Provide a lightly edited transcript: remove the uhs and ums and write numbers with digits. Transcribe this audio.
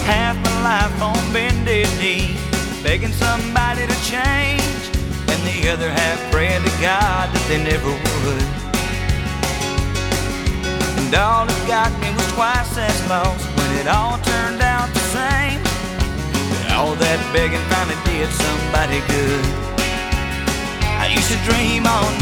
Half my life on bended knee, begging somebody to change, and the other half praying to God that they never would. And all it got me was twice as lost when it all turned out the same. But all that begging finally did somebody good. I used to dream all